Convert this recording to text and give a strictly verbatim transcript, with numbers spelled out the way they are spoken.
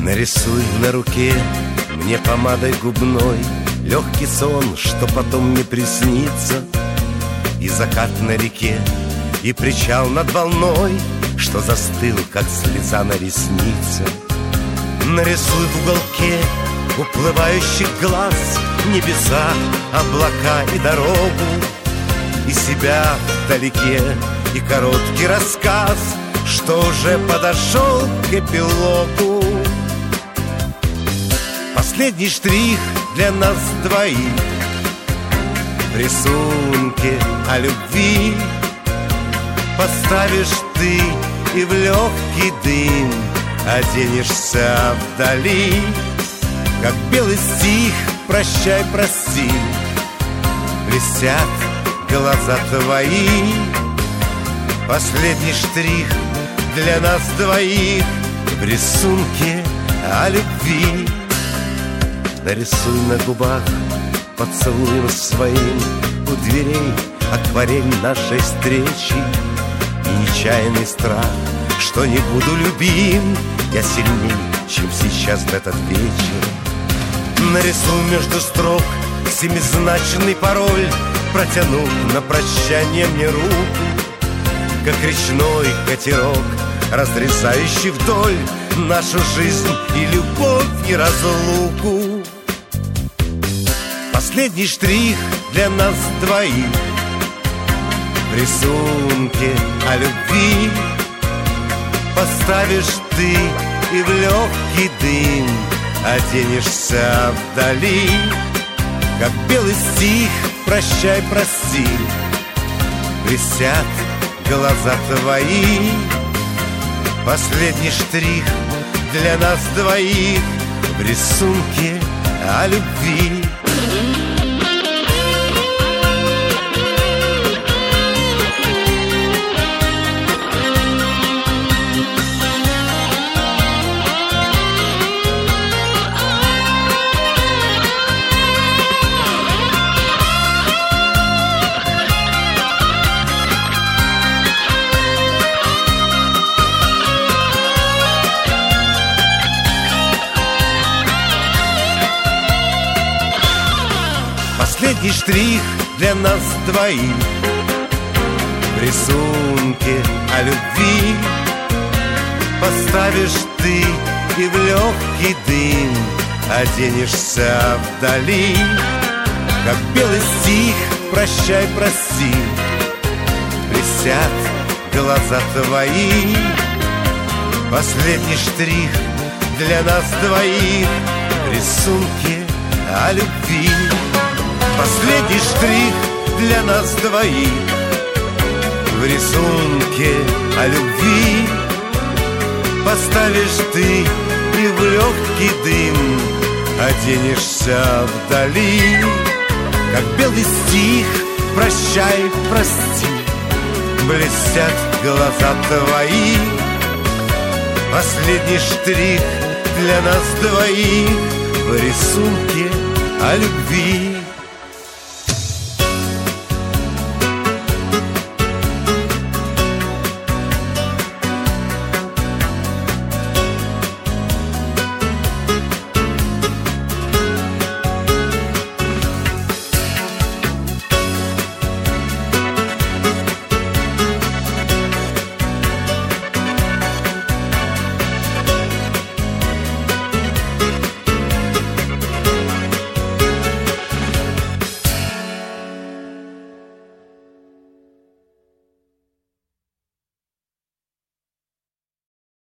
Нарисуй на руке мне помадой губной легкий сон, что потом не приснится. И закат на реке, и причал над волной, что застыл, как слеза на реснице. Нарисуй в уголке уплывающих глаз небеса, облака и дорогу, и себя вдалеке, и короткий рассказ, что уже подошел к эпилогу. Последний штрих для нас двоих в рисунке о любви поставишь ты, и в легкий дым оденешься вдали, как белый стих «Прощай, прости», блестят глаза твои. Последний штрих для нас двоих в рисунке о любви. Нарисуй на губах поцелуем своим у дверей акварель нашей встречи и нечаянный страх, что не буду любим я сильней, чем сейчас в этот вечер. Нарисуй между строк семизначный пароль, протянув на прощание мне руку, как речной катерок, разрезающий вдоль нашу жизнь и любовь, и разлуку. Последний штрих для нас двоих в рисунке о любви поставишь ты, и в легкий дым оденешься вдали, как белый стих «Прощай, прости», блестят глаза твои. Последний штрих для нас двоих в рисунке о любви. Последний штрих для нас двоих в рисунке о любви поставишь ты, и в легкий дым оденешься вдали, как белый стих «Прощай, прости», блестят глаза твои. Последний штрих для нас двоих в рисунке о любви. Последний штрих для нас двоих в рисунке о любви поставишь ты, и в легкий дым оденешься вдали, как белый стих «Прощай, прости», блестят глаза твои. Последний штрих для нас двоих в рисунке о любви.